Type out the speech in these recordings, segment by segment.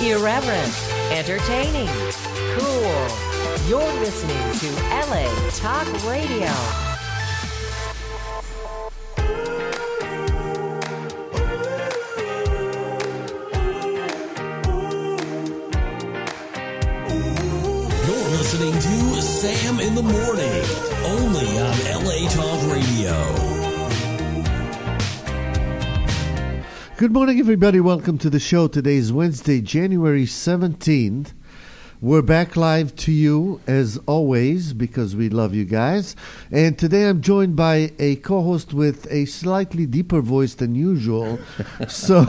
Irreverent, entertaining, cool. You're listening to LA Talk Radio. You're listening to Sam in the Morning, only on LA Talk Radio. Good morning, everybody. Welcome to the show. Today is Wednesday, January 17th. We're back live to you, as always, because we love you guys. And today I'm joined by a co-host with a slightly deeper voice than usual. So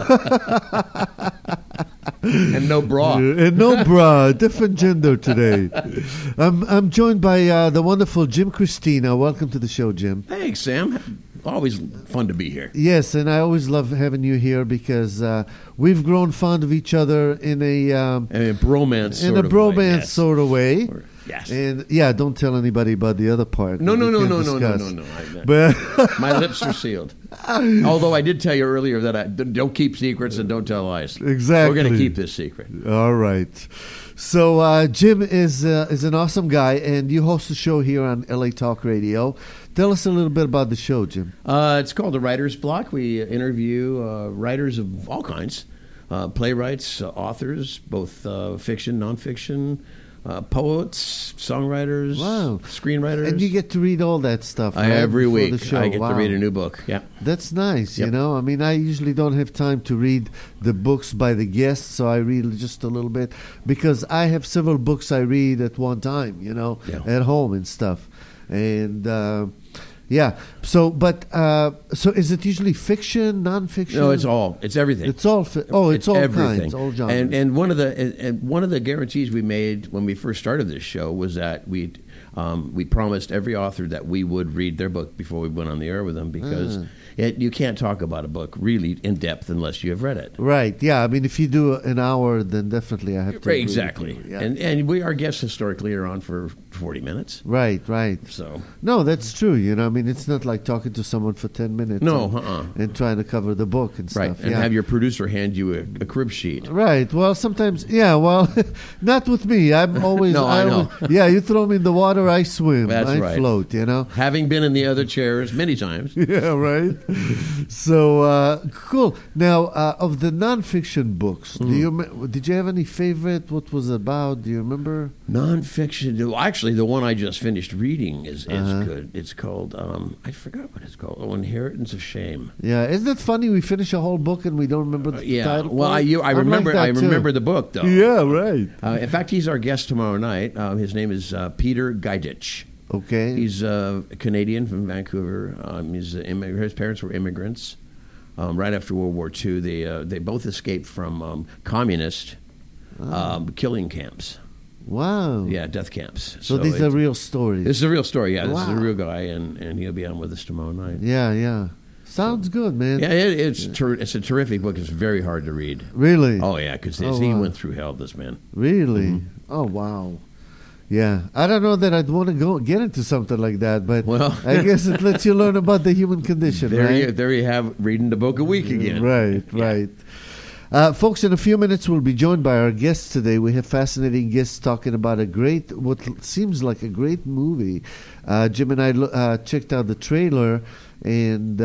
And no bra. And no bra. Different gender today. I'm joined by the wonderful Jim Christina. Welcome to the show, Jim. Thanks, Sam. Always fun to be here. Yes, and I always love having you here because we've grown fond of each other in a bromance sort of way. Yes. And yeah, don't tell anybody about the other part. No. But my lips are sealed. Although I did tell you earlier that I don't keep secrets and don't tell lies. Exactly. We're going to keep this secret. All right. So Jim is an awesome guy, and you host a show here on LA Talk Radio. Tell us a little bit about the show, Jim. It's called The Writer's Block. We interview writers of all kinds, playwrights, authors, both fiction, nonfiction, poets, songwriters, screenwriters. And you get to read all that stuff, right? Every week. The show. I get to read a new book. Yeah. That's nice, Yep. you know. I mean, I usually don't have time to read the books by the guests, so I read just a little bit because I have several books I read at one time, you know, at home and stuff. And so is it usually fiction, nonfiction? No, it's everything. It's all it's all everything. kinds, all genres. And one of the guarantees we made when we first started this show was that we promised every author that we would read their book before we went on the air with them because you can't talk about a book really in depth unless you have read it. Right. Yeah. I mean, if you do an hour, then definitely I have to. Exactly. Yeah. And our guests historically are on for 40 minutes. Right. So no, that's true. You know, I mean, it's not like talking to someone for 10 minutes. And trying to cover the book and right. stuff. And have your producer hand you a crib sheet. Right. Well, sometimes, not with me. I'm always. No, I know. You throw me in the water, I swim. That's I right. float. You know. Having been in the other chairs many times. Yeah. Right. So cool. Now, of the nonfiction books, did you have any favorite? What was it about? Do you remember? Nonfiction. Actually, the one I just finished reading is good. It's called I forgot what it's called. Oh, Inheritance of Shame. Yeah, isn't it funny? We finish a whole book and we don't remember the title. Well, I remember the book though. Yeah, right. In fact, he's our guest tomorrow night. His name is Peter Gaidich. Okay. He's a Canadian from Vancouver. His parents were immigrants. Right after World War II, they both escaped from communist killing camps. Wow. Yeah, death camps. So these are real stories. This is a real story, yeah. This Wow. is a real guy, and he'll be on with us tomorrow night. Yeah. Sounds good, man. Yeah, it's a terrific book. It's very hard to read. Really? Oh, yeah, because he went through hell, this man. Really? Mm-hmm. Oh, wow. Yeah. I don't know that I'd want to get into something like that, but I guess it lets you learn about the human condition, right? There you have reading the book a week again. Right. Folks, in a few minutes, we'll be joined by our guests today. We have fascinating guests talking about what seems like a great movie. Jim and I checked out the trailer, and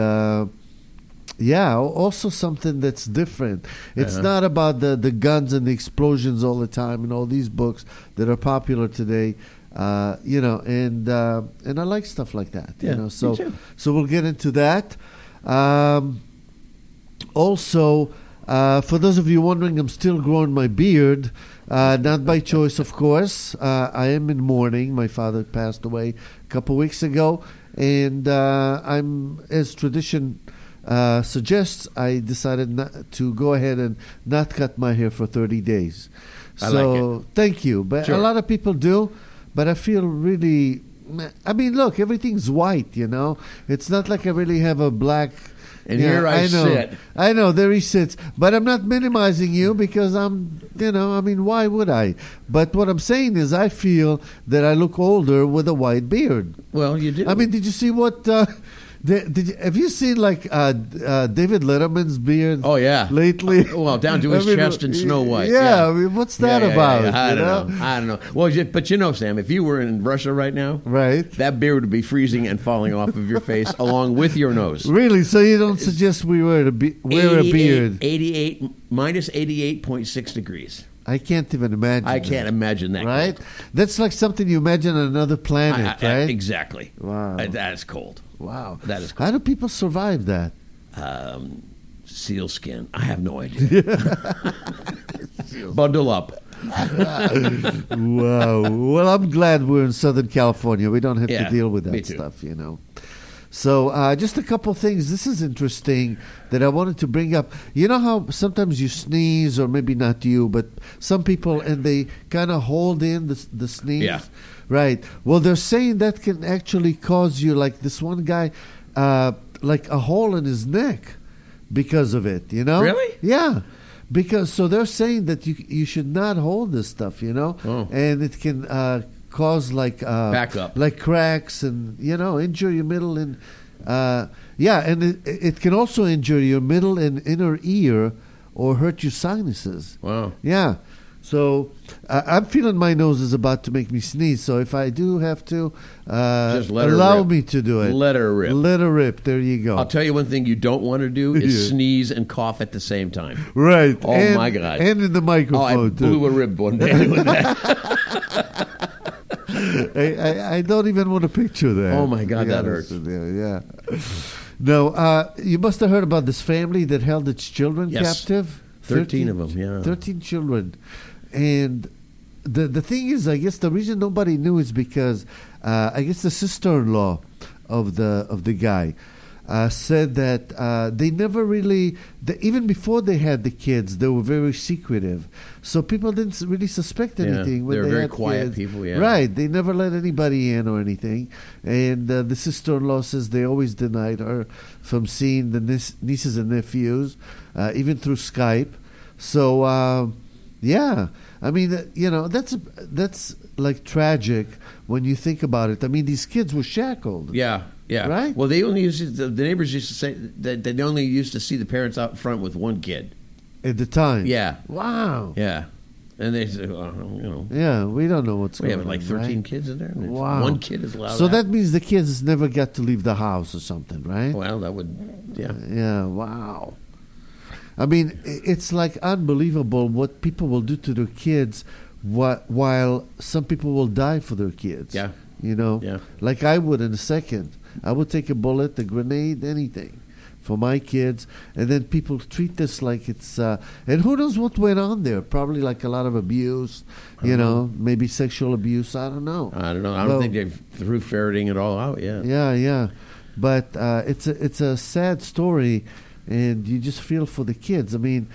also something that's different. It's not about the guns and the explosions all the time in all these books that are popular today. And I like stuff like that. Yeah, me too. So we'll get into that. Also, for those of you wondering, I'm still growing my beard, not by choice, of course. I am in mourning. My father passed away a couple weeks ago, and I'm, as tradition suggests, I decided not to go ahead and not cut my hair for 30 days. I like it. Thank you. But Sure. a lot of people do, but I feel really... I mean, look, everything's white, you know? It's not like I really have a black... And here I sit. I know, there he sits. But I'm not minimizing you because why would I? But what I'm saying is I feel that I look older with a white beard. Well, you do. I mean, did you see what Have you seen like David Letterman's beard? Oh yeah, lately. Well, down to his chest in Snow White. Yeah, I mean, what's that about? Yeah. I don't know. Well, but Sam, if you were in Russia right now, right, that beard would be freezing and falling off of your face along with your nose. Really? So you don't suggest we wear a beard? 88 minus 88.6 degrees. I can't even imagine. I can't imagine that. Right? Cold. That's like something you imagine on another planet, right? Exactly. Wow. That is cold. Wow. That is cold. How do people survive that? Seal skin. I have no idea. Bundle up. Wow. Well, I'm glad we're in Southern California. We don't have to deal with that stuff, So just a couple things. This is interesting that I wanted to bring up. You know how sometimes you sneeze, or maybe not you, but some people, and they kind of hold in the sneeze? Yeah. Right. Well, they're saying that can actually cause you, like this one guy, like a hole in his neck because of it, Really? Yeah. So they're saying that you should not hold this stuff, Oh. And it can cause like back up, like cracks, and injure your middle and and it can also injure your middle and inner ear or hurt your sinuses. Wow. Yeah. So I'm feeling my nose is about to make me sneeze. So if I do have to, just let allow her rip. me to do it. Let her rip. Let her rip. There you go. I'll tell you one thing you don't want to do is sneeze and cough at the same time. Right. Oh, my God. And in the microphone, I blew a rib one day doing that. I don't even want to picture that. Oh, my God, that hurts. Yeah. No, you must have heard about this family that held its children captive. 13 of them, yeah. 13 children. And the thing is, I guess the reason nobody knew is because I guess the sister-in-law of the guy said that they never really, even before they had the kids, they were very secretive. So people didn't really suspect anything when they were they very had quiet kids. people, yeah. Right. They never let anybody in or anything. And the sister-in-law says they always denied her from seeing the nieces and nephews, even through Skype. So, yeah. I mean, that's like tragic when you think about it. I mean, these kids were shackled. Yeah. Right? Well, they only the neighbors used to say that they only used to see the parents out front with one kid At the time. Yeah. Wow. Yeah. And they said, Yeah, we don't know what's we going on. have like 13 right? kids in there. And Wow. One kid is allowed. So out. that means the kids never got to leave the house or something, right? Well, that would, yeah. Yeah, wow. I mean, it's like unbelievable what people will do to their kids while some people will die for their kids. Yeah. Yeah. Like I would in a second. I would take a bullet, a grenade, anything for my kids. And then people treat this like it's... and who knows what went on there? Probably like a lot of abuse, maybe sexual abuse. I don't know. I don't think they've through ferreting it all out yet. Yeah. But it's a sad story, and you just feel for the kids. I mean,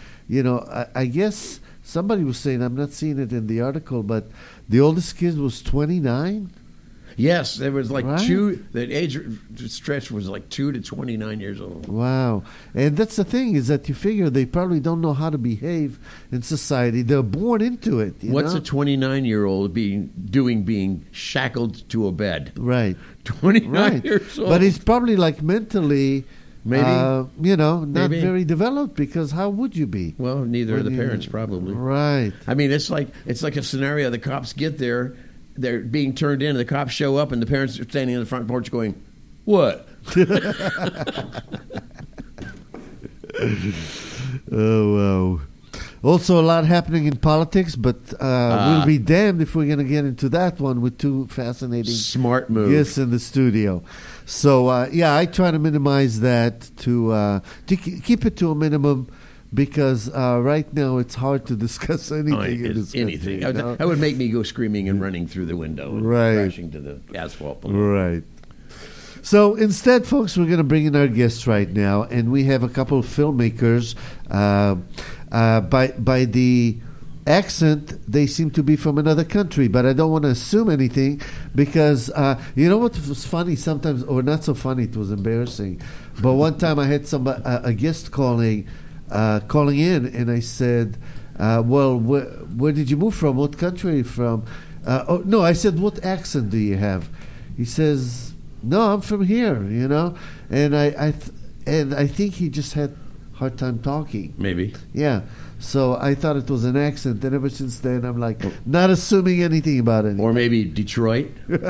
I guess somebody was saying, I'm not seeing it in the article, but the oldest kid was 29. Yes, there was like Right? the age stretch was like 2 to 29 years old. Wow. And that's the thing, is that you figure they probably don't know how to behave in society. They're born into it. What's a 29-year-old being shackled to a bed? Right. 29 Right. years old. But he's probably like mentally... Maybe. not Maybe. very developed, because how would you be? Well, neither of the When you- parents probably. Right. I mean, it's like a scenario. The cops get there, they're being turned in, and the cops show up, and the parents are standing on the front porch going, "What?" Oh, wow. Also, a lot happening in politics, but we'll be damned if we're going to get into that one with two fascinating Smart move. guests in the studio. So, I try to minimize that to keep it to a minimum, because right now it's hard to discuss anything in this anything. country, That would make me go screaming and running through the window and Right. crashing to the asphalt below. Right. So instead, folks, we're going to bring in our guests right now, and we have a couple of filmmakers. By the accent, they seem to be from another country, but I don't want to assume anything, because you know what was funny sometimes, or not so funny, it was embarrassing. But one time I had a guest calling in, and I said, well, where did you move from? What country are you from? I said, what accent do you have? He says, No, I'm from here, you know, and I think he just had a hard time talking. Maybe. Yeah. So I thought it was an accent, and ever since then I'm like not assuming anything about it. Or maybe Detroit.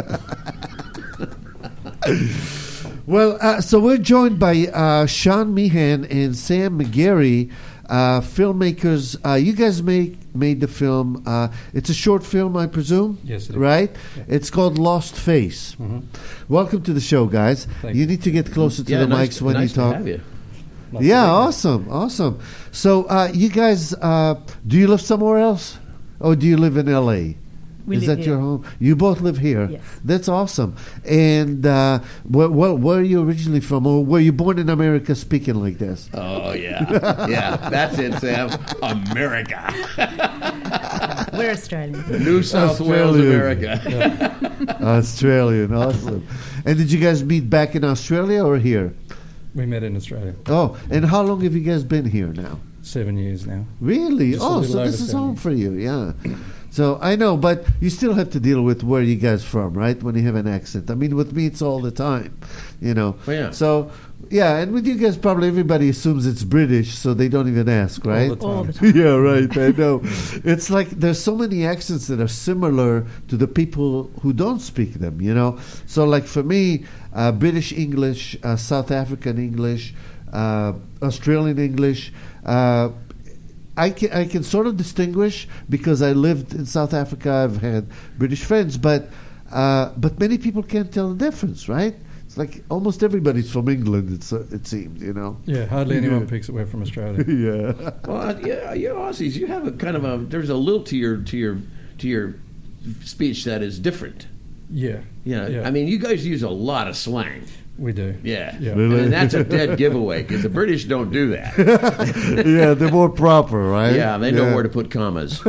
Well, so we're joined by Sean Meehan and Sam McGarry, filmmakers. You guys made the film. It's a short film, I presume? Yes, it is. Right? Yeah. It's called Lost Face. Mm-hmm. Welcome to the show, guys. Thank you you. need to get closer to the nice, mics when nice you talk. To have you. Not Yeah, really. awesome. So, you guys, do you live somewhere else, or do you live in L.A.? We Is live that here. your home? You both live here. Yes. That's awesome. And where are you originally from, or were you born in America speaking like this? Oh, yeah. Yeah, that's it, Sam. America. We're Australian. New South Wales, Australian. America. Australian, awesome. And did you guys meet back in Australia or here? We met in Australia. Oh, and how long have you guys been here now? 7 years now. Really? Just a Oh, little so over this is 7 home years. for you, yeah. So I know, but you still have to deal with where you guys from, right? When you have an accent. I mean, with me, it's all the time, you know. Oh, yeah. So, yeah, and with you guys, probably everybody assumes it's British, so they don't even ask, right? All the time. Yeah, right. I know. It's like there's so many accents that are similar to the people who don't speak them, you know. So, like for me, British English, South African English, Australian English. I can sort of distinguish because I lived in South Africa. I've had British friends, but many people can't tell the difference, right? It's like almost everybody's from England. It seems, you know. Yeah, hardly anyone picks that we're from Australia. Yeah. Well, yeah, you Aussies, you have a kind of a. There's a lilt to your speech that is different. Yeah. Yeah, I mean, you guys use a lot of slang. We do. Yeah, Yeah. Really? and that's a dead giveaway because the British don't do that. Yeah, they're more proper, right? Yeah, they know where to put commas,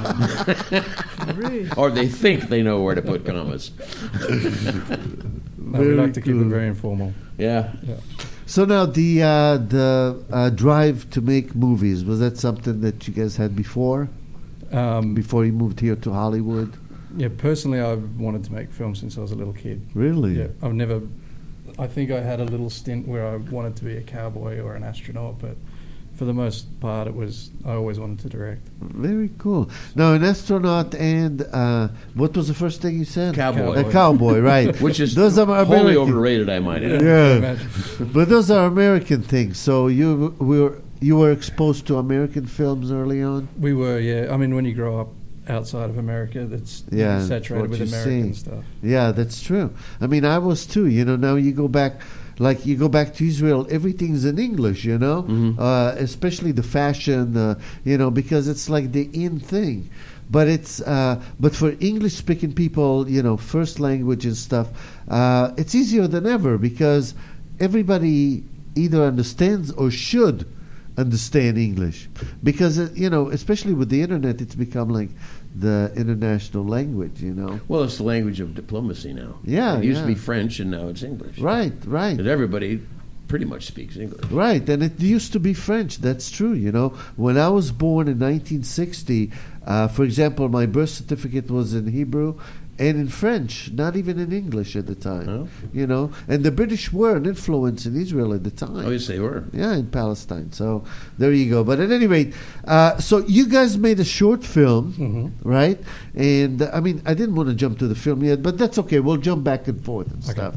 Rude. or they think they know where to put commas. No, we like to keep it cool. very informal. Yeah. Yeah. So now the drive to make movies, was that something that you guys had before you moved here to Hollywood? Yeah, personally, I've wanted to make films since I was a little kid. Really? Yeah, I think I had a little stint where I wanted to be a cowboy or an astronaut, but for the most part, I always wanted to direct. Very cool. Now, an astronaut and what was the first thing you said? Cowboy. A cowboy, right? Which is those are wholly American. overrated, I might add. Yeah, Imagine. but those are American things. So you were exposed to American films early on. We were, yeah. I mean, when you grow up outside of America, that's Yeah, saturated what with you American see. stuff. Yeah, that's true. I mean, I was too. You know, now you go back to Israel, everything's in English. You know, especially the fashion. You know, because it's like the in thing. But it's but for English-speaking people, you know, first language and stuff, it's easier than ever because everybody either understands or should understand English because you know, especially with the internet, it's become like the international language. You know, Well, it's the language of diplomacy now. Yeah, It used to yeah. be French, and now it's English. right. But everybody pretty much speaks English. Right, and it used to be French. That's true. You know, when I was born in 1960, for example, my birth certificate was in Hebrew and in French, not even in English at the time. Oh. You know, and the British were an influence in Israel at the time. Oh, yes, they were. Yeah, in Palestine. So there you go. But at any rate, so you guys made a short film, right? And I mean, I didn't want to jump to the film yet, but that's okay. We'll jump back and forth and stuff.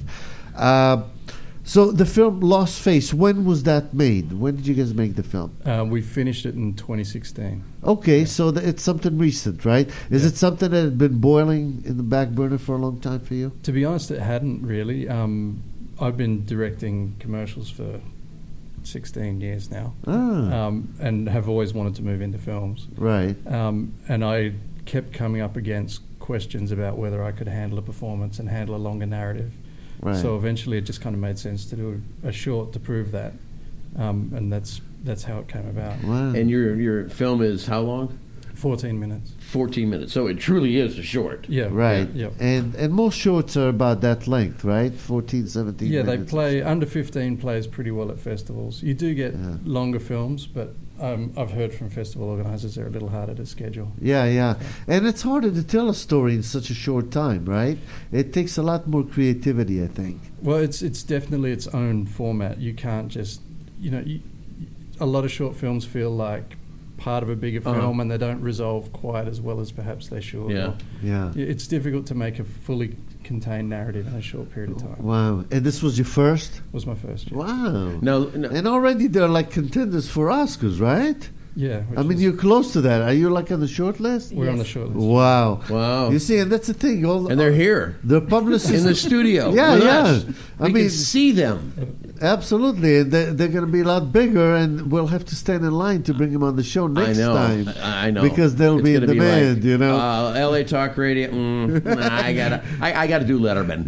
So the film Lost Face, when was that made? When did you guys make the film? We finished it in 2016. Okay, so it's something recent, right? Is it something that had been boiling in the back burner for a long time for you? To be honest, it hadn't really. I've been directing commercials for 16 years now, and have always wanted to move into films. Right. And I kept coming up against questions about whether I could handle a performance and handle a longer narrative. Right. So eventually it just kind of made sense to do a short to prove that. And that's how it came about. Wow. And your film is how long? 14 minutes. 14 minutes. So it truly is a short. Yeah. Right. Yeah. And most shorts are about that length, right? 14, 17 Yeah, they minutes. play under 15 plays pretty well at festivals. You do get longer films, but I've heard from festival organisers they're a little harder to schedule. Yeah. And it's harder to tell a story in such a short time, right? It takes a lot more creativity, I think. Well, it's definitely its own format. You can't just, a lot of short films feel like part of a bigger film and they don't resolve quite as well as perhaps they should. Yeah. It's difficult to make a fully contained narrative in a short period of time. Wow. And this was your first? Was my first. Yeah. Wow. No. And already they're like contenders for Oscars, right? Yeah. I mean, you're close to that. Are you like on the short list? We're on the short list. Wow. You see, and that's the thing. And they're here. The publicists in the studio. Yeah. Us. I we mean, can see them. Absolutely. They're going to be a lot bigger, and we'll have to stand in line to bring them on the show next time. I know. Because they'll be in demand, LA Talk Radio. I gotta do Letterman.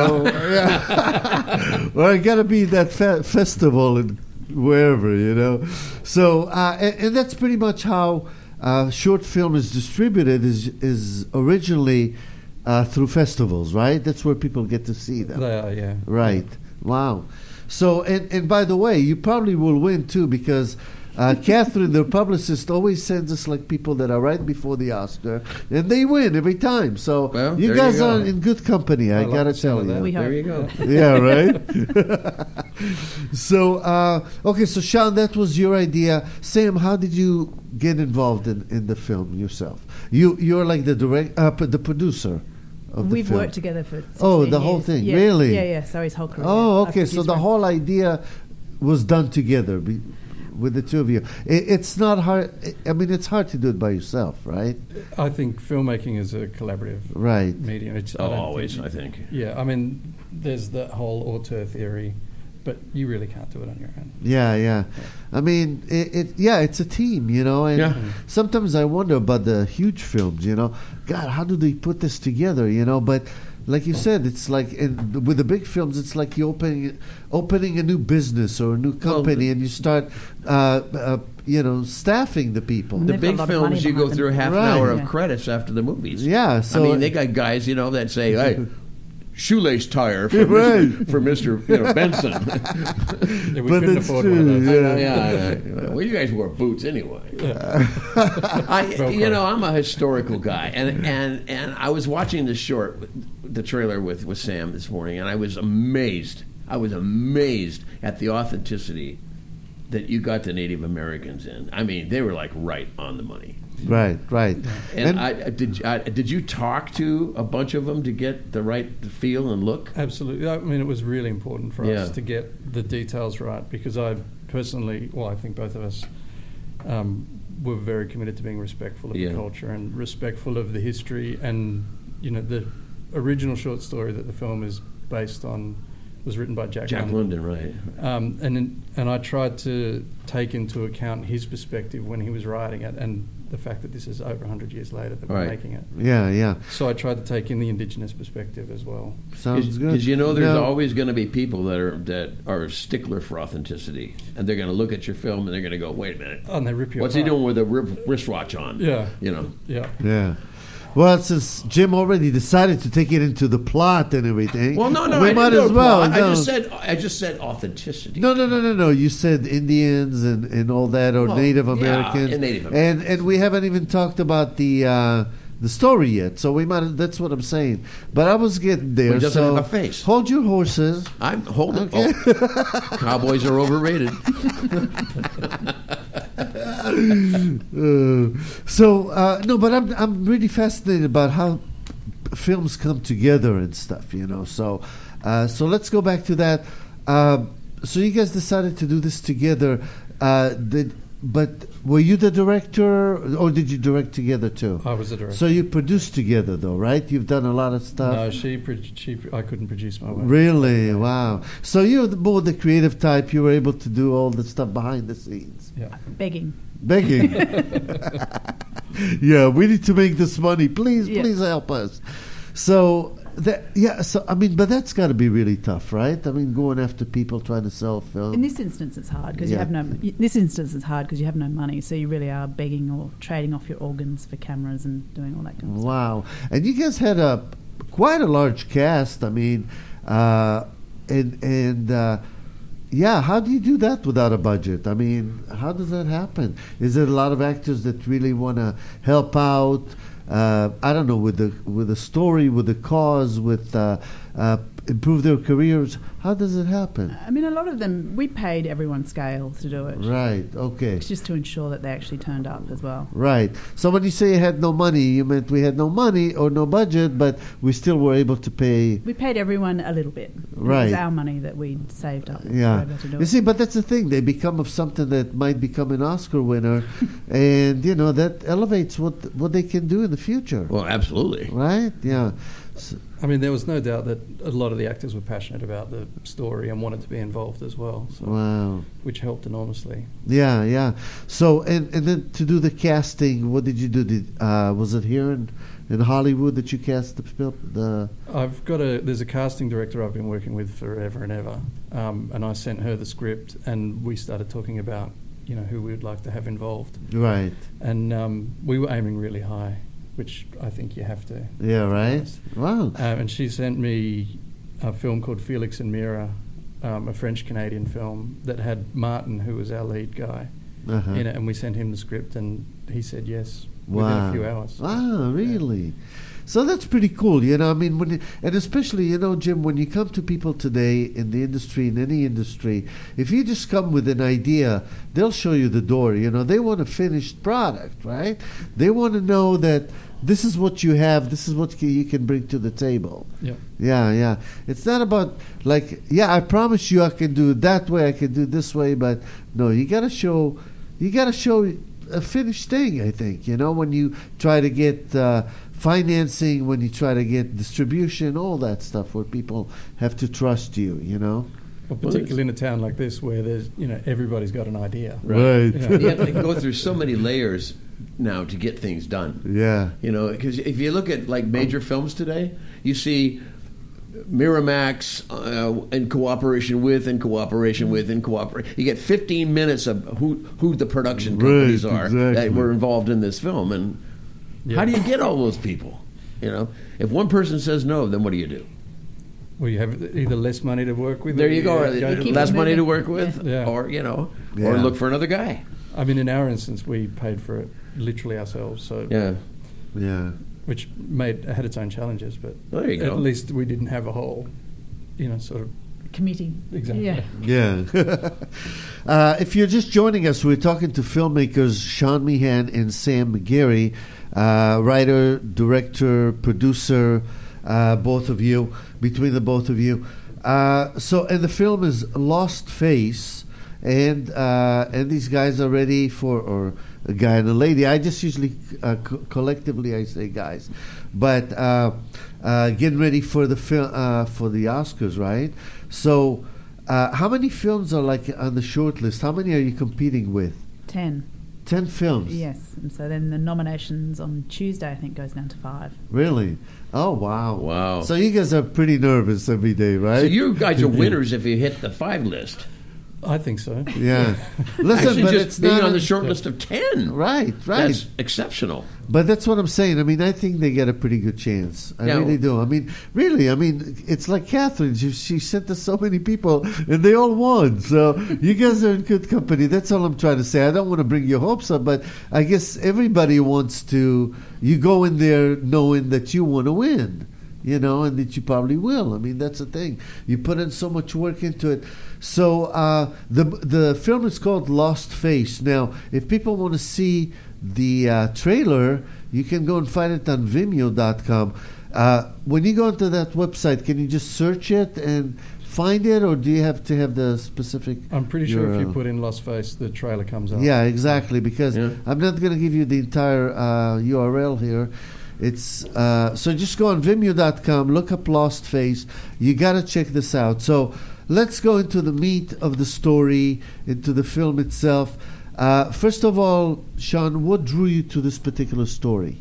Yeah. Well, it got to be that festival and wherever, So, and that's pretty much how short film is distributed. Is originally through festivals, right? That's where people get to see them. They are, yeah. Right. Wow. So, and by the way, you probably will win too, because Catherine, the publicist, always sends us like people that are right before the Oscar, and they win every time. So you guys are in good company. I gotta tell you. There you go. Yeah, right. So okay, so Sean, that was your idea. Sam, how did you get involved in the film yourself? You're like the the producer. We've worked together for 16 the years. whole thing, yeah. really? Yeah, so his whole career. Oh, okay, so the whole idea was done together with the two of you. It's not hard, I mean, it's hard to do it by yourself, right? I think filmmaking is a collaborative medium. I think. Yeah, I mean, there's the whole auteur theory, but you really can't do it on your own. Yeah. I mean, it's a team, and sometimes I wonder about the huge films, God, how do they put this together, but like you said, it's like with the big films, it's like you opening a new business or a new company, and you start, staffing the people. The big films, you go through half an hour of credits after the movies. Yeah, so I mean, they got guys, that say, "Hey, shoelace tire for Mr. Benson." We couldn't afford one of those. Yeah. Well, you guys wore boots anyway. I'm a historical guy, and I was watching the trailer with Sam this morning, and I was amazed. At the authenticity that you got the Native Americans in. I mean, they were like right on the money. Right. And did you talk to a bunch of them to get the right feel and look? Absolutely. I mean, it was really important for us to get the details right, because I personally, I think both of us were very committed to being respectful of the culture and respectful of the history. And, the original short story that the film is based on was written by Jack London, right? And I tried to take into account his perspective when he was writing it, and the fact that this is over 100 years later that we're making it. Yeah. So I tried to take in the indigenous perspective as well. Sounds good. Because there's always going to be people that are a stickler for authenticity, and they're going to look at your film and they're going to go, "Wait a minute, and they rip you what's apart. he doing with a wristwatch on?" Yeah. Yeah. Well, since Jim already decided to take it into the plot and everything, well, no, we might as well. No. I just said authenticity. No. You said Indians and all that, or Native Americans. And Native Americans. And we haven't even talked about the story yet. So we might. That's what I'm saying. But I was getting there. He doesn't have a face. Hold your horses. I'm holding. Okay. Cowboys are overrated. But I'm really fascinated about how films come together and stuff, So let's go back to that. So you guys decided to do this together. But were you the director, or did you direct together too? I was the director. So you produced together, though, right? You've done a lot of stuff. No, I couldn't produce my work. Really? Wow. So you're more the creative type. You were able to do all the stuff behind the scenes. Yeah. Begging. Yeah, we need to make this money. Please help us. So but that's got to be really tough, right? I mean, going after people trying to sell film. In this instance, it's hard because you have no money. So you really are begging or trading off your organs for cameras and doing all that kind of stuff. Wow! And you guys had quite a large cast. I mean, yeah, how do you do that without a budget? I mean, how does that happen? Is there a lot of actors that really want to help out? I don't know, with the story, with the cause, with improve their careers. How does it happen? I mean, a lot of them, we paid everyone scale to do it. Right, okay. It's just to ensure that they actually turned up as well. Right. So when you say you had no money, you meant we had no money or no budget, but we still were able to pay. We paid everyone a little bit. Right. It was our money that we'd saved up. Yeah. To do you see, but that's the thing. They become of something that might become an Oscar winner, and, that elevates what they can do in the future. Well, absolutely. Right? Yeah. I mean, there was no doubt that a lot of the actors were passionate about the story and wanted to be involved as well. So, wow. Which helped enormously. Yeah, yeah. So, and then to do the casting, what did you do? Was it here in Hollywood that you cast the? There's a casting director I've been working with forever and ever, and I sent her the script, and we started talking about, who we would like to have involved. Right. And we were aiming really high, which I think you have to. Yeah, right. Wow. And she sent me a film called Felix and Mira, a French-Canadian film that had Martin, who was our lead guy, in it, and we sent him the script, and he said yes within a few hours. Ah, really? Yeah. So that's pretty cool, I mean, and especially, Jim, when you come to people today in the industry, in any industry, if you just come with an idea, they'll show you the door. They want a finished product, right? They want to know that this is what you have, this is what you can bring to the table. Yeah. Yeah. It's not about I promise you I can do it that way, I can do it this way, but no, you got to show a finished thing, I think, when you try to get financing, when you try to get distribution, all that stuff where people have to trust you, Well, particularly in a town like this where there's, everybody's got an idea. Right. You have to go through so many layers now to get things done. Yeah. Because if you look at major films today, you see Miramax in cooperation with, you get 15 minutes of who the production companies are that were involved in this film, and how do you get all those people? If one person says no, then what do you do? Well, you have either less money to work with. There you go. Less money to work with, or or look for another guy. I mean, in our instance, we paid for it literally ourselves. So yeah. Which had its own challenges, but there you go. At least we didn't have a whole, sort of committee. Exactly. Yeah. If you're just joining us, we're talking to filmmakers Sean Meehan and Sam McGarry, writer, director, producer, both of you. Between the both of you, and the film is Lost Face, and these guys are ready for, or a guy and a lady. I just usually collectively I say guys, but getting ready for the film for the Oscars, right? So, how many films are on the short list? How many are you competing with? 10. 10 films. Yes, and so then the nominations on Tuesday I think goes down to 5. Really? Oh wow! Wow! So you guys are pretty nervous every day, right? So you guys are winners if you hit the 5 list. I think so. Yeah. Listen, actually, but just it's being not on the short list of 10. Right. That's exceptional. But that's what I'm saying. I mean, I think they get a pretty good chance. I really do. I mean, really. I mean, it's like Catherine. She sent us so many people, and they all won. So you guys are in good company. That's all I'm trying to say. I don't want to bring your hopes up, but I guess everybody wants to. You go in there knowing that you want to win. And that you probably will. I mean, that's the thing. You put in so much work into it. So the film is called Lost Face. Now, if people want to see the trailer, you can go and find it on Vimeo.com. When you go into that website, can you just search it and find it, or do you have to have the specific? I'm pretty sure if you put in Lost Face, the trailer comes up. Yeah, exactly. Because I'm not going to give you the entire URL here. It's so just go on Vimeo.com, look up Lost Face. You got to check this out. So let's go into the meat of the story, into the film itself. First of all, Sean, what drew you to this particular story?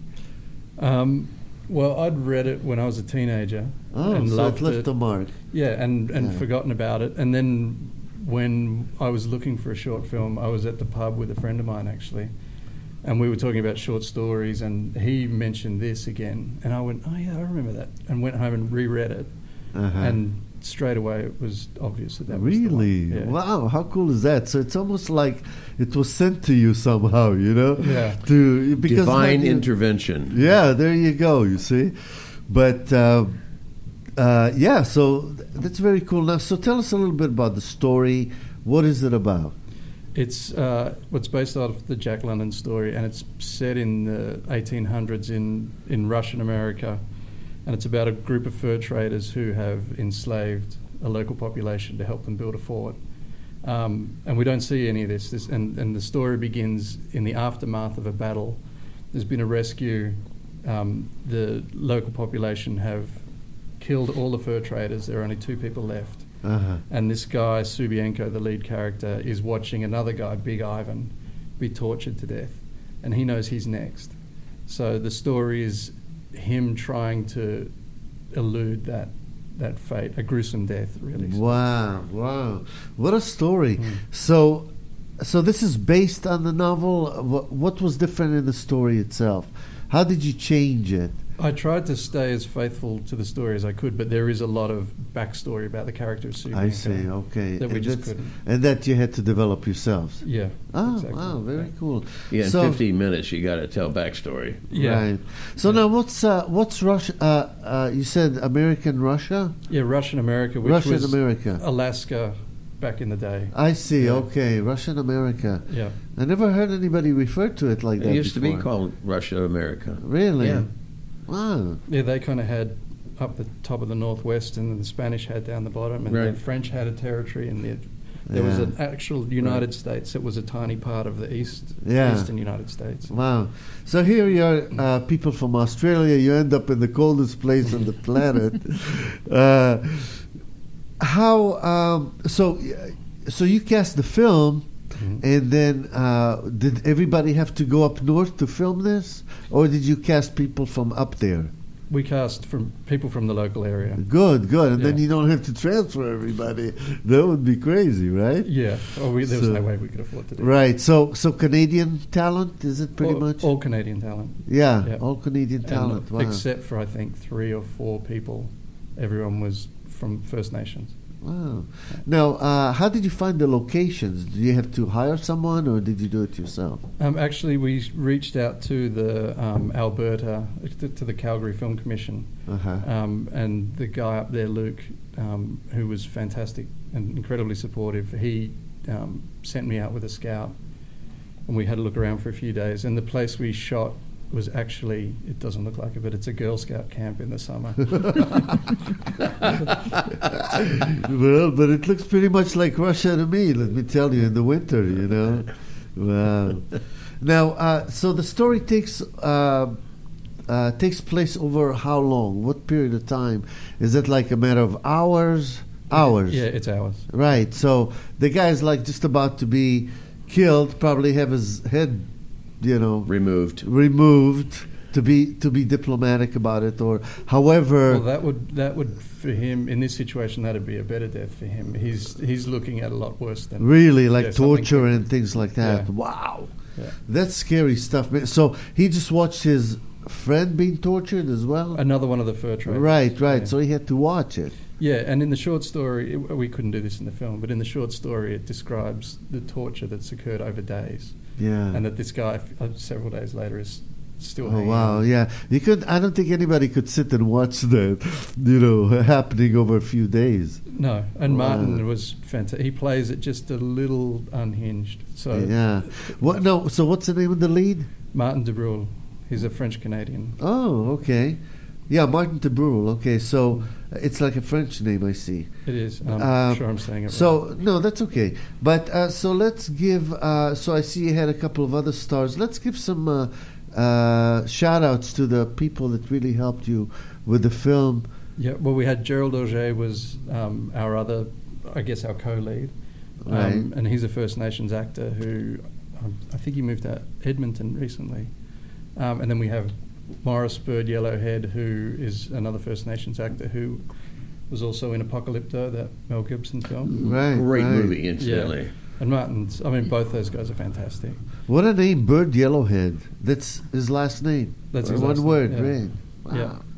Well, I'd read it when I was a teenager. And so it left a mark. Yeah, and forgotten about it. And then when I was looking for a short film, I was at the pub with a friend of mine, actually. And we were talking about short stories, and he mentioned this again. And I went, oh, yeah, I remember that. And went home and reread it. And straight away it was obvious that was really the one. Yeah. Wow, how cool is that? So it's almost like it was sent to you somehow, Yeah. Because divine intervention. Yeah, there you go. You see, but yeah, so that's very cool. Now, so tell us a little bit about the story. What is it about? It's what's based off the Jack London story, and it's set in the 1800s in Russian America, and it's about a group of fur traders who have enslaved a local population to help them build a fort. And we don't see any of this. And the story begins in the aftermath of a battle. There's been a rescue. The local population have killed all the fur traders. There are only 2 people left. Uh-huh. And this guy, Subienko, the lead character, is watching another guy, Big Ivan, be tortured to death. And he knows he's next. So the story is him trying to elude that fate, a gruesome death, really. Wow. What a story. So this is based on the novel. What was different in the story itself? How did you change it? I tried to stay as faithful to the story as I could, but there is a lot of backstory about the character of Subienko. I see, okay. That we just couldn't. And that you had to develop yourselves. Yeah. Oh, exactly. wow, very cool. Yeah, in 15 minutes you got to tell backstory. Yeah. Right. So now what's Russia? You said American Russia? Yeah, Russian America, which was America. Alaska back in the day. I see, Yeah. okay. Russian America. Yeah. I never heard anybody refer to it like that It used to be before. called Russia America. Really? Yeah. Wow. Yeah, they kind of had up the top of the northwest, and the Spanish had down the bottom, and Right. the French had a territory, and there was an actual United States that was a tiny part of the eastern United States. Wow. So here you are, people from Australia, you end up in the coldest place on the planet. So you cast the film, and then did everybody have to go up north to film this? Or did you cast people from up there? We cast from people from the local area. Good. And then Yeah. you don't have to transfer everybody. That would be crazy, right? Yeah, there was no way we could afford to do Right. So Canadian talent, is it pretty much? all Canadian talent. Yeah, all Canadian talent. And Wow. except for, I think, 3 or 4 people. Everyone was from First Nations. Wow. Now, how did you find the locations? Did you have to hire someone, or did you do it yourself? Actually, we reached out to the Alberta, to the Calgary Film Commission, and the guy up there, Luke, who was fantastic and incredibly supportive, he sent me out with a scout, and we had a look around for a few days. And the place we shot was actually, it doesn't look like it, but it's a Girl Scout camp in the summer. Well, but it looks pretty much like Russia to me, let me tell you, in the winter, Wow. Now, so the story takes place over how long? What period of time? Is it like a matter of hours? Hours. Yeah, it's hours. Right. So the guy's like just about to be killed, probably have his head removed to be diplomatic about it, or however. Well, that would for him in this situation, that'd be a better death for him. He's looking at a lot worse than really like torture and things like that. Yeah. Wow, yeah. That's scary stuff. So he just watched his friend being tortured as well. Another one of the fur traders. Right. Yeah. So he had to watch it. Yeah, and in the short story, we couldn't do this in the film, but in the short story, it describes the torture that's occurred over days. Yeah. And that this guy, several days later, is still Oh hanging wow! on. Yeah, you could. I don't think anybody could sit and watch that, happening over a few days. No, and Martin was fantastic. He plays it just a little unhinged. So yeah. What? No. So what's the name of the lead? Martin de Breuil. He's a French Canadian. Oh, okay. Yeah, Martin de Breuil. Okay, so it's like a French name, I see. It is. I'm sure I'm saying it right. So, no, that's okay. But so let's give, so I see you had a couple of other stars. Let's give some shout-outs to the people that really helped you with the film. Yeah, well, we had Gerald Auger was our other, I guess, our co-lead. Right. And he's a First Nations actor who, I think he moved to Edmonton recently. And then we have Morris Bird Yellowhead, who is another First Nations actor who was also in Apocalypto, that Mel Gibson film. Right. Great movie, incidentally. Yeah. And Martin's, both those guys are fantastic. What a name, Bird Yellowhead. That's his last name. That's his one last word, name, yeah. right? Wow. Yeah.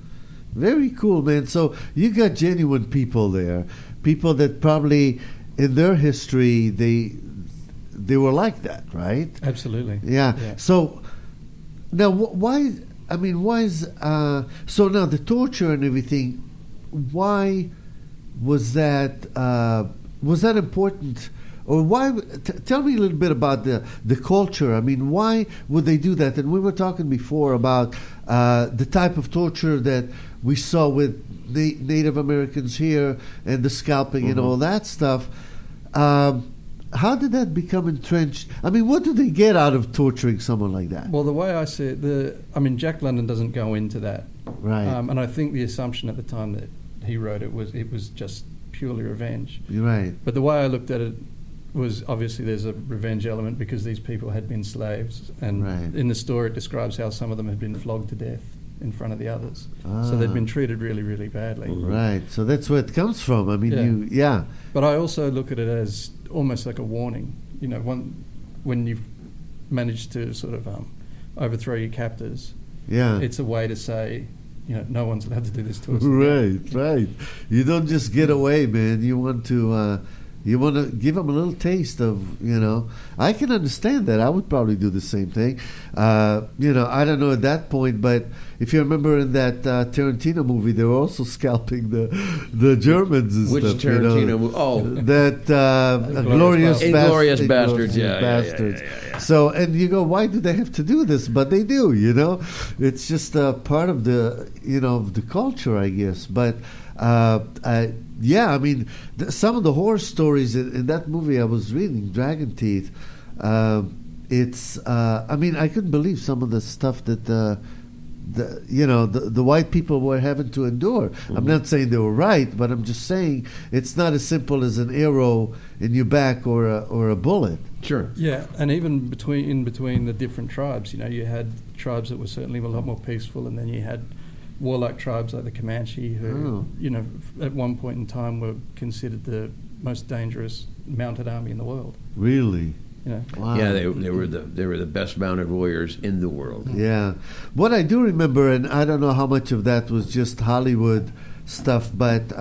Very cool, man. So you got genuine people there, people that probably in their history they were like that, right? Absolutely. Yeah. So now why? I mean, why is so now the torture and everything? Why was that? Was that important? Or why? Tell me a little bit about the culture. I mean, why would they do that? And we were talking before about the type of torture that we saw with Native Americans here and the scalping and all that stuff. How did that become entrenched? I mean, what do they get out of torturing someone like that? Well, the way I see it, Jack London doesn't go into that, right? And I think the assumption at the time that he wrote it was just purely revenge. You're right. But the way I looked at it was obviously there's a revenge element because these people had been slaves, and in the story it describes how some of them had been flogged to death in front of the others. So they'd been treated really, really badly. Right. So that's where it comes from. I mean, But I also look at it as almost like a warning. You know, when you've managed to sort of overthrow your captors, it's a way to say, you know, no one's allowed to do this to us. Right. You don't just get away, man. You want to give them a little taste of, you know. I can understand that. I would probably do the same thing. You know, I don't know at that point, but if you remember in that Tarantino movie, they were also scalping the Germans and Which stuff. Tarantino movie? Oh. That Inglourious Bastards. Yeah. So, and you go, why do they have to do this? But they do, you know. It's just part of the, you know, of the culture, I guess. But some of the horror stories in that movie I was reading, Dragon Teeth, I couldn't believe some of the stuff that the white people were having to endure. I'm not saying they were right, but I'm just saying it's not as simple as an arrow in your back or a bullet. Sure. Yeah, and even between the different tribes, you know, you had tribes that were certainly a lot more peaceful, and then you had warlike tribes like the Comanche, who, you know, at one point in time were considered the most dangerous mounted army in the world. Really? You know? Wow. Yeah, they were the best mounted warriors in the world. Yeah. What I do remember, and I don't know how much of that was just Hollywood stuff, but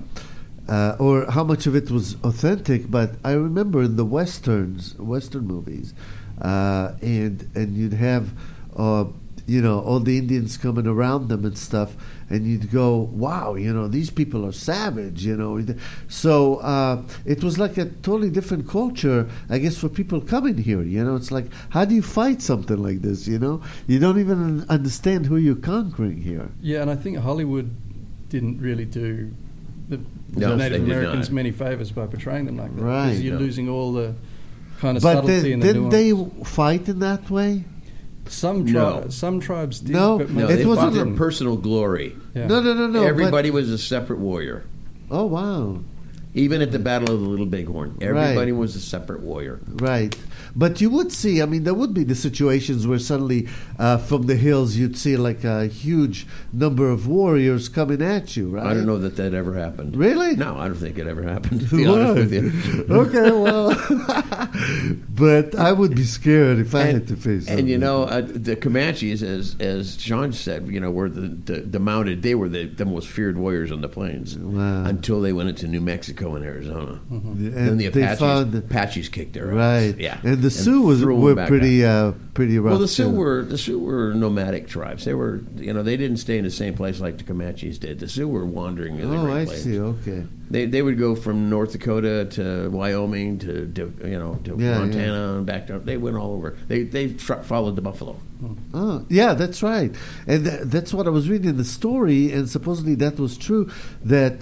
or how much of it was authentic, but I remember in the Western movies, and you'd have you know, all the Indians coming around them and stuff, and you'd go, wow, you know, these people are savage, you know. So it was like a totally different culture, I guess, for people coming here, you know. It's like, how do you fight something like this, you know? You don't even understand who you're conquering here. Yeah, and I think Hollywood didn't really do the Native Americans many favors by portraying them like that. Right. Because you're losing all the kind of subtlety and the nuance. But didn't they fight in that way? Some tribes did. No, but they fought for personal glory. Yeah. No. Everybody was a separate warrior. Oh, wow. Even at the Battle of the Little Bighorn, everybody was a separate warrior. Right. But you would see, I mean, there would be the situations where suddenly from the hills you'd see like a huge number of warriors coming at you, right? I don't know that ever happened. Really? No, I don't think it ever happened, to be honest with you. Okay, well, but I would be scared if I had to face something. And, you know, the Comanches, as Sean said, you know, were the mounted, they were the most feared warriors on the plains until they went into New Mexico and Arizona. Mm-hmm. Then the Apaches kicked their ass. Yeah. And the Sioux were pretty rough. Well, the Sioux were nomadic tribes. They were, you know, they didn't stay in the same place like the Comanches did. The Sioux were wandering in the Great Plains. See. Okay. They would go from North Dakota to Wyoming to Montana and back down. They went all over. They followed the buffalo. Oh, yeah, that's right. And that's what I was reading in the story, and supposedly that was true, that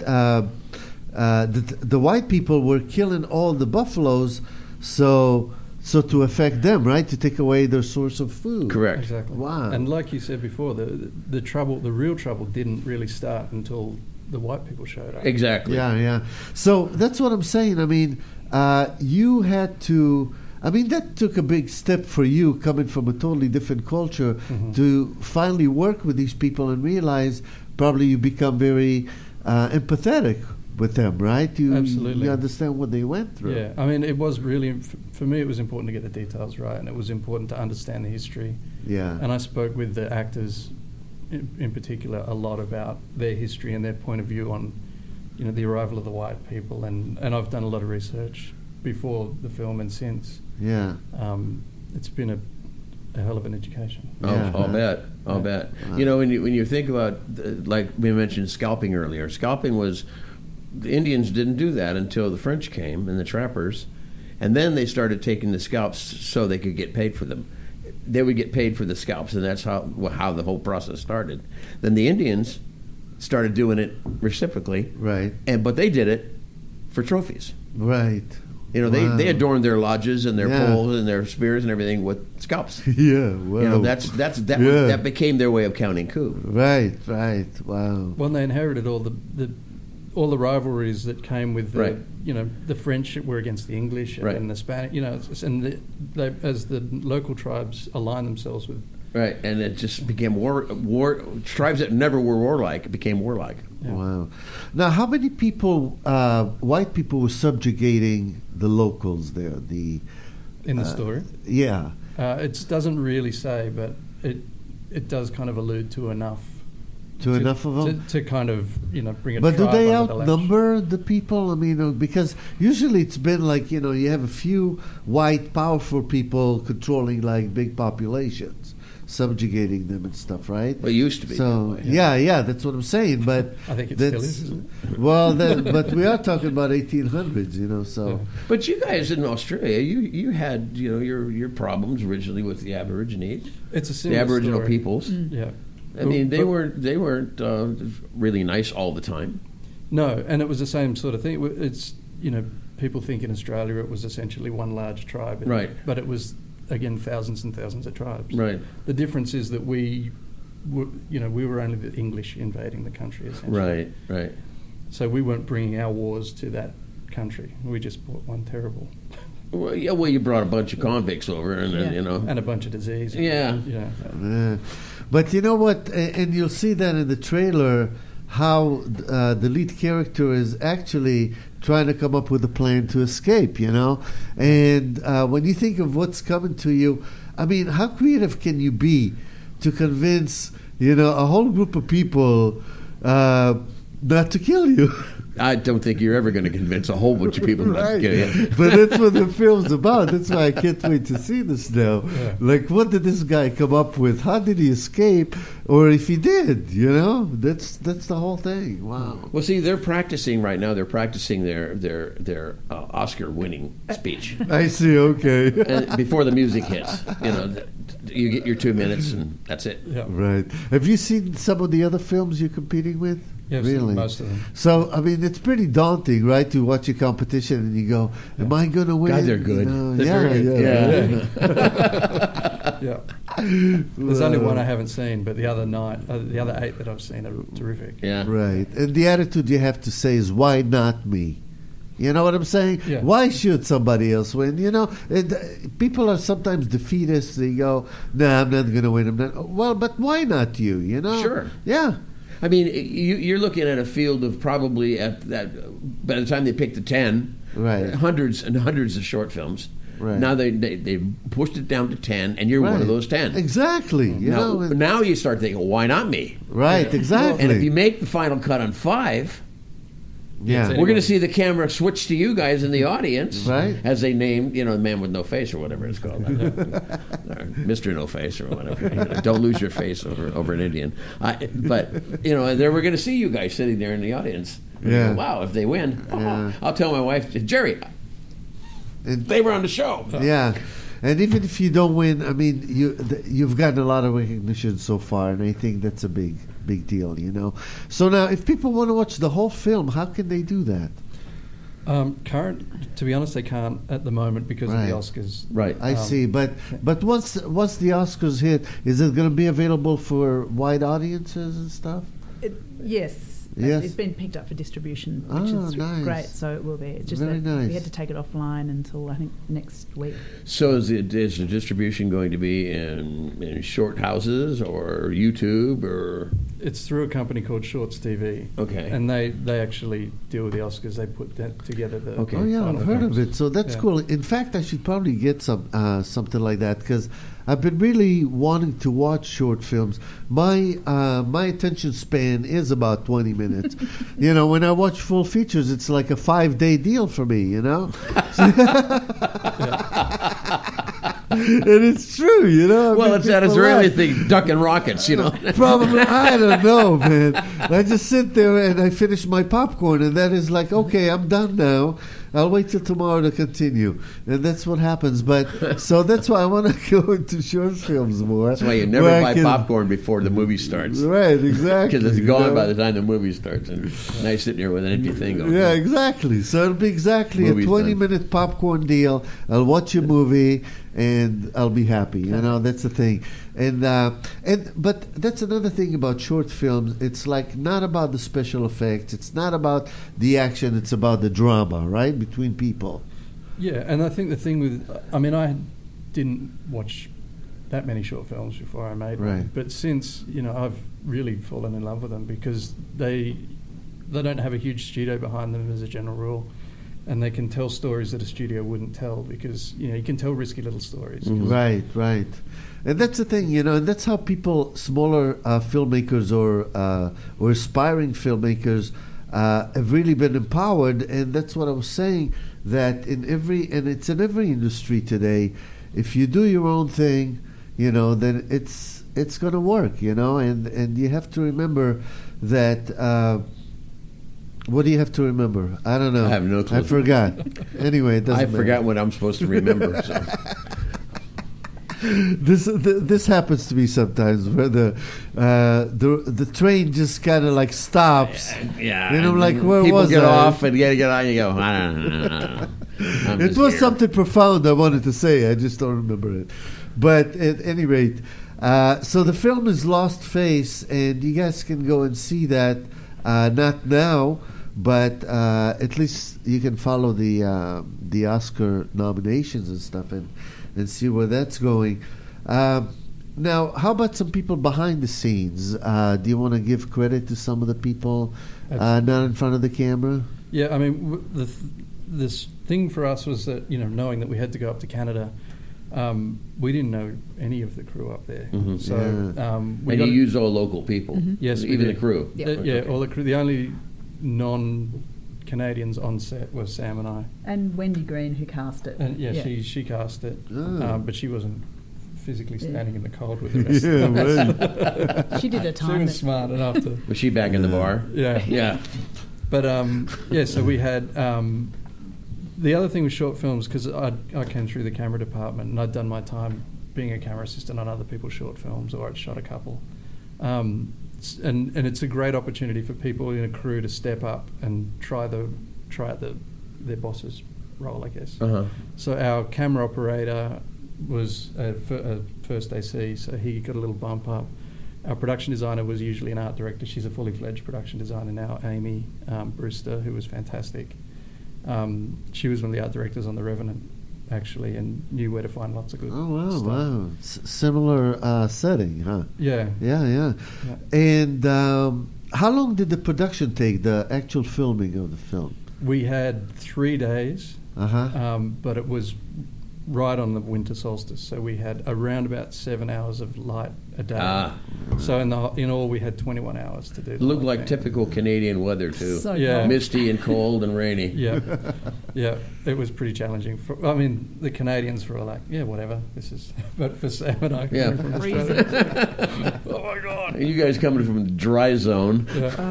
the white people were killing all the buffaloes, so to affect them, right, to take away their source of food. Correct. Exactly. Wow. And like you said before, the real trouble didn't really start until the white people showed up. Exactly. Yeah. So that's what I'm saying. I mean, you had to. I mean, that took a big step for you, coming from a totally different culture, to finally work with these people and realize probably you become very empathetic with them, right? Absolutely. You understand what they went through. Yeah, I mean, it was really, for me, it was important to get the details right, and it was important to understand the history. Yeah. And I spoke with the actors in particular a lot about their history and their point of view on, the arrival of the white people, and I've done a lot of research before the film and since. Yeah. It's been a hell of an education. I'll bet. When you think about, like we mentioned scalping earlier, scalping was, the Indians didn't do that until the French came and the trappers, and then they started taking the scalps so they could get paid for them. They would get paid for the scalps, and that's how the whole process started. Then the Indians started doing it reciprocally, right? But they did it for trophies, right? They adorned their lodges and their poles and their spears and everything with scalps. Yeah, well, that became their way of counting coup. Right. Wow. Well, they inherited all the rivalries that came with the French were against the English and the Spanish, and they, as the local tribes aligned themselves with. Right, and it just became war. Tribes that never were warlike became warlike. Yeah. Wow. Now, how many people, white people, were subjugating the locals there? In the story? Yeah. It doesn't really say, but it does kind of allude to enough. Enough of them? To kind of, bring a But tribe do they under outnumber the people? I mean, because usually it's been like, you have a few white, powerful people controlling like big populations, subjugating them and stuff, right? Well, it used to be. So, yeah, that's what I'm saying. But I think it still is, isn't it? Well, but we are talking about 1800s, so. Yeah. But you guys in Australia, you had, your problems originally with the Aborigines. It's a similar the Aboriginal story. peoples. Yeah. I mean, they weren't really nice all the time. No, and it was the same sort of thing. It's people think in Australia it was essentially one large tribe, right? But it was again thousands and thousands of tribes. Right. The difference is that we were only the English invading the country essentially. Right. So we weren't bringing our wars to that country. We just brought one terrible. Well, you brought a bunch of convicts over, and then, and a bunch of disease. Yeah. But you know what? And you'll see that in the trailer, how the lead character is actually trying to come up with a plan to escape. And when you think of what's coming to you, I mean, how creative can you be to convince a whole group of people not to kill you? I don't think you're ever going to convince a whole bunch of people not to kill you. But that's what the film's about. That's why I can't wait to see this now. Yeah. Like, what did this guy come up with? How did he escape? Or if he did, that's the whole thing. Wow. Well, see, they're practicing right now. They're practicing their Oscar-winning speech. I see. Okay. And before the music hits, you get your 2 minutes, and that's it. Yeah. Right. Have you seen some of the other films you're competing with? Yeah, really? Most of them. So, I mean, it's pretty daunting, right, to watch your competition and you go, am I going to win? God, they're good. They're yeah. There's only one I haven't seen, but the other 8 that I've seen are terrific. Yeah. Right. And the attitude you have to say is, why not me? You know what I'm saying? Yeah. Why should somebody else win? People are sometimes defeatists. They go, nah, I'm not going to win. Well, but why not you? Sure. Yeah. I mean, you're looking at a field of probably by the time they pick the 10, right, hundreds and hundreds of short films. Right. Now they pushed it down to 10, and you're one of those 10. Exactly. Now you start thinking, why not me? Right. Exactly. And if you make the final cut on 5. Yeah, we're going to see the camera switch to you guys in the audience, right? As they name, the man with no face or whatever it's called, Mr. No Face or whatever. Don't lose your face over an Indian. But and then we're going to see you guys sitting there in the audience. Yeah. Wow, if they win, I'll tell my wife, Jerry, they were on the show. Yeah. And even if you don't win, I mean, you've gotten a lot of recognition so far, and I think that's a big deal, So now, if people want to watch the whole film, how can they do that? To be honest, they can't at the moment because of the Oscars. Right. I see. But once the Oscars hit, is it going to be available for wide audiences and stuff? Yes. Yes. It's been picked up for distribution, which is nice. great. So it will be. It's just very that nice. We had to take it offline until I think next week. So is the distribution going to be in short houses or YouTube or? It's through a company called Shorts TV. Okay. And they actually deal with the Oscars. They put that together. Okay. Oh yeah, I've heard of it. So that's Yeah. cool. In fact, I should probably get something like that because I've been really wanting to watch short films. My attention span is about 20 minutes. When I watch full features, it's like a 5-day deal for me. And it's true, Well, it's that Israeli thing, ducking rockets, Probably, I don't know, man. I just sit there and I finish my popcorn, and that is like, okay, I'm done now. I'll wait till tomorrow to continue, and that's what happens. But so that's why I want to go into short films more. That's why you never buy popcorn before the movie starts. Right, exactly. Because it's gone by the time the movie starts, and now you're sitting there with an empty thing going. Yeah, exactly. So it'll be exactly a 20-minute popcorn deal. I'll watch a movie and I'll be happy. That's the thing. But that's another thing about short films. It's like not about the special effects. It's not about the action. It's about the drama, right, between people. Yeah, and I think the thing with, I didn't watch that many short films before I made one, but since I've really fallen in love with them because they don't have a huge studio behind them as a general rule. And they can tell stories that a studio wouldn't tell because you can tell risky little stories. Right. And that's the thing, and that's how people, smaller filmmakers or aspiring filmmakers, have really been empowered. And that's what I was saying, that it's in every industry today, if you do your own thing, then it's going to work, and you have to remember that. What do you have to remember? I don't know. I have no clue. I forgot. Anyway, it doesn't matter. I forgot what I'm supposed to remember. So. This happens to me sometimes, where the train just kind of like stops. Yeah. And I'm like, where people was I? People get off and get on. You go, I don't know. It was something profound I wanted to say. I just don't remember it. But at any rate, so the film is Lost Face, and you guys can go and see that. Not now, but at least you can follow the Oscar nominations and stuff and see where that's going. Now, how about some people behind the scenes? Do you want to give credit to some of the people not in front of the camera? Yeah, this thing for us was that knowing that we had to go up to Canada. We didn't know any of the crew up there, so and you use all local people. Yes, even the crew. All the crew. The only non-Canadians on set was Sam and I, and Wendy Green, who cast it. And she cast it, but she wasn't physically standing in the cold with the rest of us. She did a time. She was smart enough to. Was she back in the bar? Yeah. But so we had. The other thing with short films, because I came through the camera department and I'd done my time being a camera assistant on other people's short films, or I'd shot a couple. And it's a great opportunity for people in a crew to step up and try out their boss's role, I guess. So our camera operator was a first AC, so he got a little bump up. Our production designer was usually an art director. She's a fully fledged production designer now, Amy Brewster, who was fantastic. She was one of the art directors on The Revenant, actually, and knew where to find lots of good stuff. Wow. Similar setting, huh? Yeah. And how long did the production take, the actual filming of the film? We had 3 days, but it was right on the winter solstice, so we had around about 7 hours of light a day. So in all we had 21 hours to do. It looked like typical Canadian weather too. So misty and cold and rainy. Yeah, it was pretty challenging. The Canadians were like, yeah, whatever. This is, but for Sam and I, from Australia, oh my God! You guys coming from the dry zone.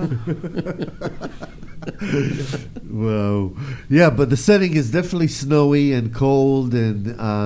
Wow. Yeah, but the setting is definitely snowy and cold, and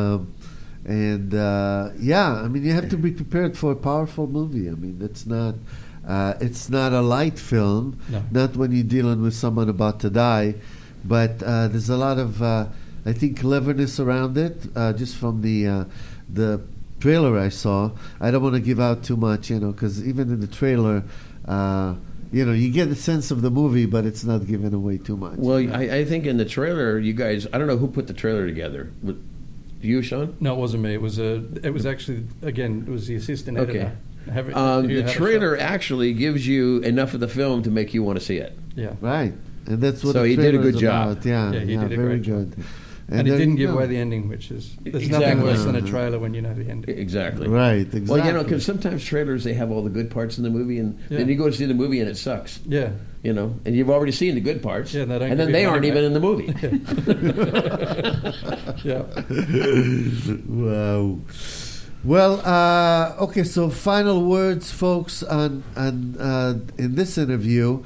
you have to be prepared for a powerful movie. It's not a light film, not when you're dealing with someone about to die, but there's a lot of I think cleverness around it, just from the trailer I saw. I don't want to give out too much, because even in the trailer. You get a sense of the movie, but it's not giving away too much. Well, I think in the trailer, you guys, I don't know who put the trailer together. You, Sean? No, it wasn't me. It was actually, again, it was the assistant editor. The trailer actually gives you enough of the film to make you want to see it. Yeah. Right. And that's what so the he did a good is job. about. Yeah, he did a very great job. good. And he didn't give away the ending, which is there's nothing worse than a trailer when you know the ending. Exactly. Right. Exactly. Well, because sometimes trailers they have all the good parts in the movie, and then you go to see the movie and it sucks. Yeah. And you've already seen the good parts. Yeah. And then they aren't even in the movie. Yeah. Wow. Well, okay. So, final words, folks, on in this interview.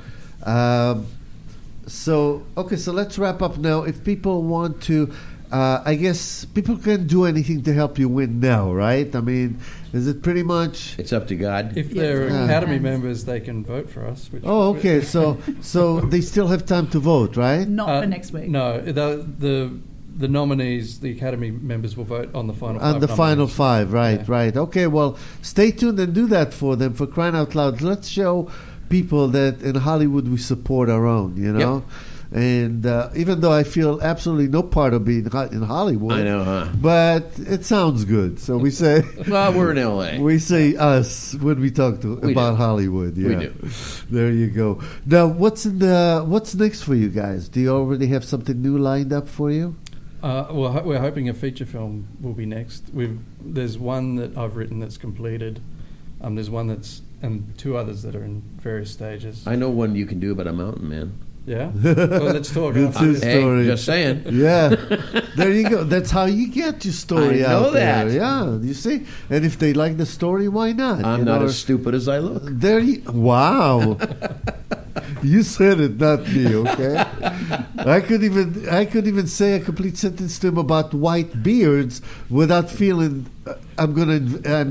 So let's wrap up now. If people want to, I guess people can do anything to help you win now, right? I mean, is it pretty much? It's up to God. If they're Academy members, they can vote for us. Okay. So they still have time to vote, right? Not for next week. No, the nominees, the Academy members will vote on the final 5. On the final 5, right, right. Okay, well, stay tuned and do that for them, for crying out loud. Let's show people that in Hollywood we support our own, Yep. And even though I feel absolutely no part of being in Hollywood, I know, huh? But it sounds good, so we say. Well, we're in LA. We say us when we talk about Hollywood. Yeah. We do. There you go. Now, what's next for you guys? Do you already have something new lined up for you? Well, we're hoping a feature film will be next. There's one that I've written that's completed. There's one and 2 others that are in various stages. I know one you can do about a mountain man. Yeah? Well, let's talk. That's his story. Hey, just saying. Yeah. There you go. That's how you get your story I know out there. that. Yeah, you see? And if they like the story, why not? I'm not as stupid as I look. Wow. You said it, not me, okay? I could even say a complete sentence to him about white beards without feeling I'm gonna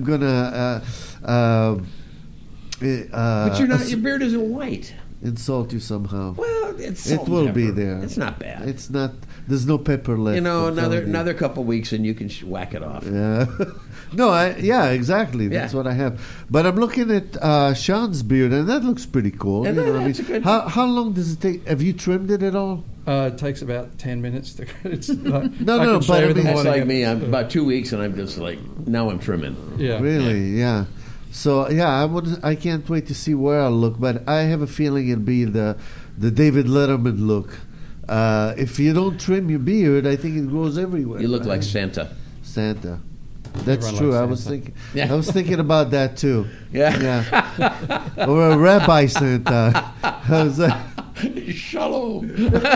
but you're not. Your beard isn't white. Insult you somehow. Well, it will be there. It's not bad. It's not. There's no pepper left. Another couple weeks and you can whack it off. Yeah. No, exactly. That's what I have. But I'm looking at Sean's beard, and that looks pretty cool. Good. How long does it take? Have you trimmed it at all? It takes about 10 minutes to. It's like, no. But I mean, that's like me. I'm about 2 weeks, and I'm just like now I'm trimming. Yeah. Really? Yeah. So I can't wait to see where I'll look. But I have a feeling it'll be the David Letterman look. If you don't trim your beard, I think it grows everywhere. You look like Santa. Santa. That's true. I was thinking about that too. Yeah. Or a Rabbi Santa. How's that? Shalom.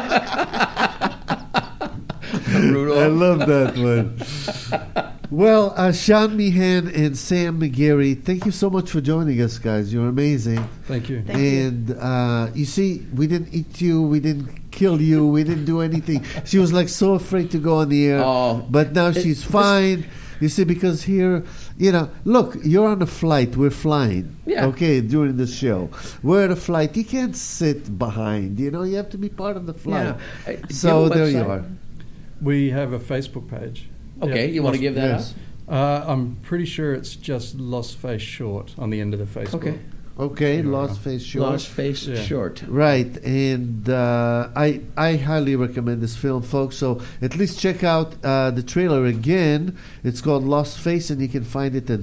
I love that one. Well, Sean Meehan and Sam McGarry, thank you so much for joining us, guys. You're amazing. Thank you. You see, we didn't eat you, we didn't kill you, we didn't do anything. She was like so afraid to go on the air, but now she's fine. You see, because here, look, you're on a flight. We're flying. Yeah. Okay, during the show. We're at a flight. You can't sit behind. You have to be part of the flight. Yeah. So there you are. We have a Facebook page. Okay, you want to give that out? I'm pretty sure it's just Lost Face Short on the end of the Facebook. Okay, Lost Face Short. Lost Face Short. Right, and I highly recommend this film, folks. So at least check out the trailer again. It's called Lost Face, and you can find it at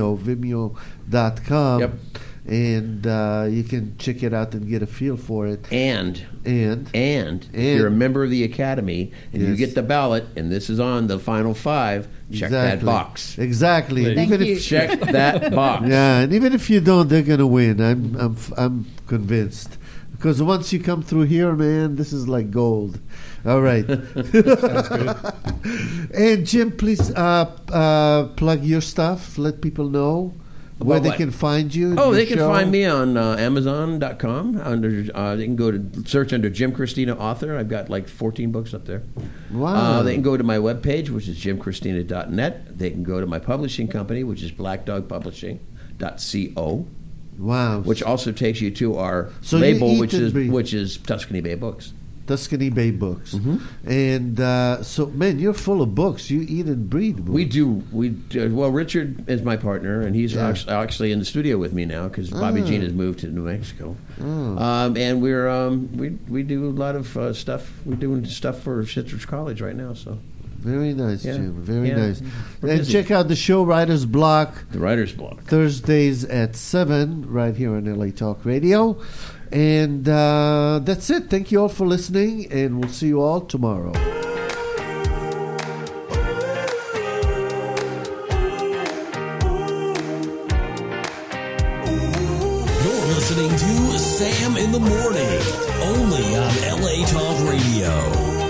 vimeo.com. Yep. And you can check it out and get a feel for it. And if you're a member of the Academy and you get the ballot, and this is on the final 5, check that box. Exactly. Check that box. Yeah, and even if you don't, they're going to win. I'm convinced. Because once you come through here, man, this is like gold. All right. Sounds good. And Jim, please plug your stuff. Let people know where they can find you. They can find me on Amazon.com. They can go to search under Jim Christina author. I've got like 14 books up there. Wow. They can go to my webpage, which is jimchristina.net. They can go to my publishing company, which is blackdogpublishing.co. Wow. Which also takes you to our label, which is Tuscany Bay Books. Tuscany Bay Books. Mm-hmm. And so, man, you're full of books. You eat and breathe books. We do. Well, Richard is my partner, and he's actually in the studio with me now because Bobby Jean has moved to New Mexico. And we do a lot of stuff. We're doing stuff for Citrus College right now. So Very nice, Jim. Very nice. We're And busy. check out the show Writer's Block. The Writer's Block. Thursdays at 7 right here on LA Talk Radio. And that's it. Thank you all for listening, and we'll see you all tomorrow. You're listening to Sam in the Morning, only on LA Talk Radio.